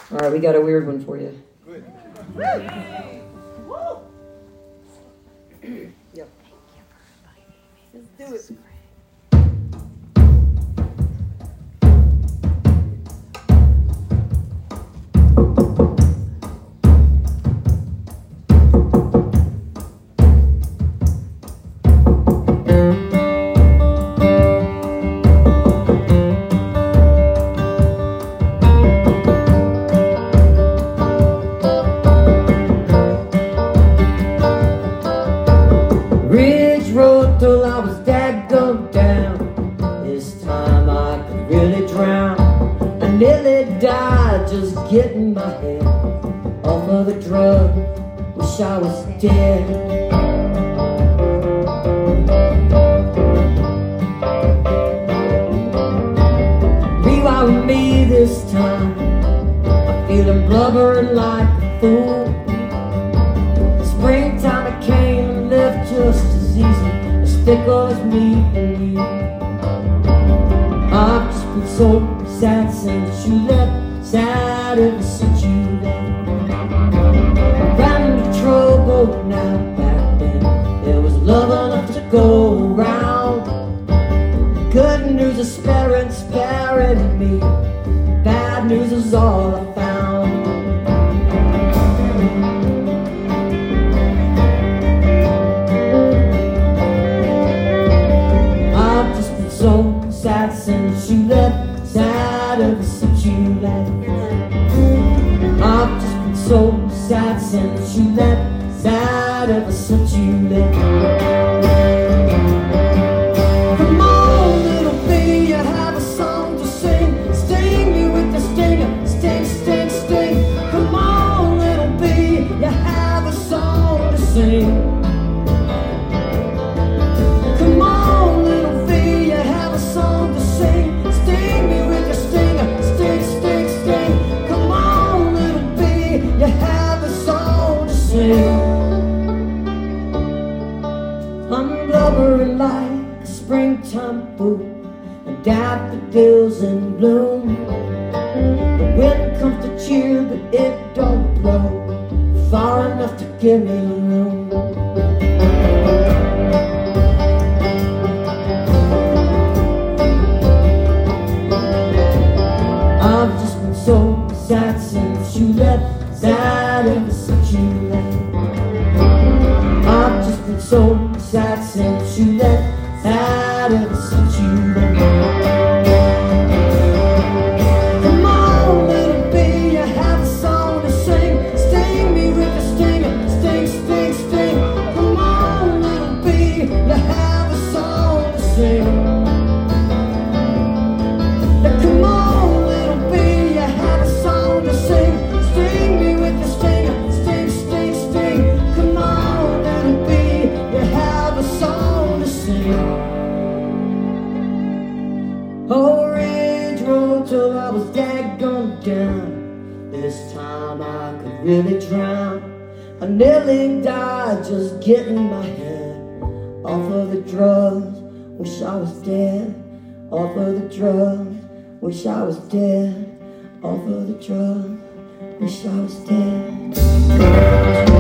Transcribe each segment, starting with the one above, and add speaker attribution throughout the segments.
Speaker 1: All right, we got a weird one for you.
Speaker 2: Good.
Speaker 3: Yep. Let's do it.
Speaker 1: Ridge Road till I was dadgum down. This time I could really drown. I nearly died just getting my head off of the drug. Wish I was dead. Rewind me this time. I'm feeling blubbering like a fool. Springtime it came and left just as easy, as fickle as me and you. I've just been so sad since you left, sad ever since you left. I ran into trouble now. Back then there was love enough to go around. Good news is sparing me. Bad news is all I found. So sad since you left, sad ever since you left. I've just been so sad since you left, sad ever since you left. Come on, little bee, you have a song to sing. Sting me with the stinger, sting, sting, sting. Come on, little bee, you have a song to sing. Come on, little bee, you have a song to sing. Sting me with your stinger, sting, sting, sting. Come on, little bee, you have a song to sing. I'm blubbering like a springtime fool, and daffodils in bloom. The wind comes to cheer, but it don't blow far enough to give me room. I've just been so sad since you left, sad ever since you left. I've just been so sad since you left, sad ever since you left. Come on, little bee, you have a song to sing. Sting me with a stinger, sting, sting, sting. Come on, little bee, you have a song to sing. Come on, little bee, you have a song to sing. Sting me with the stinger, sting, sting, sting. Come on, little bee, you have a song to sing. Oh, Ridge Road till I was daggone down. This time I could really drown. I nearly died just getting my head off of the drugs. Wish I was dead off of the drugs. Wish I was dead off of the drugs. Wish I was dead.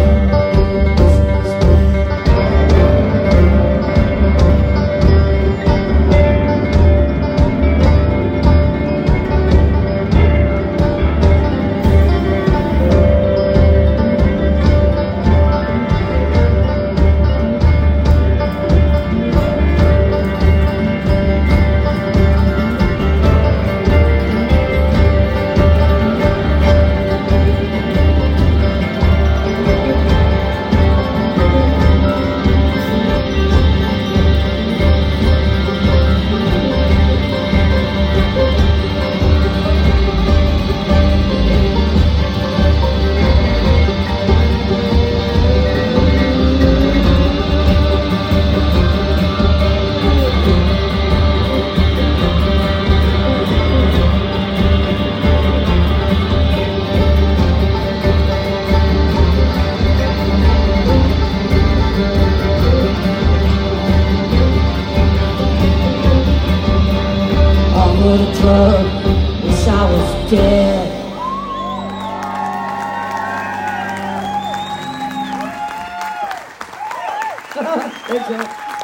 Speaker 1: Good job.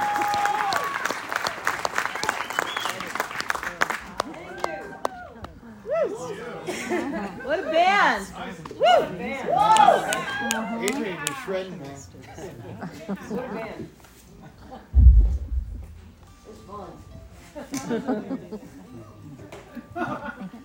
Speaker 2: What a band! Woo!
Speaker 4: Adrian was shredding, man.
Speaker 1: What a band. It was fun.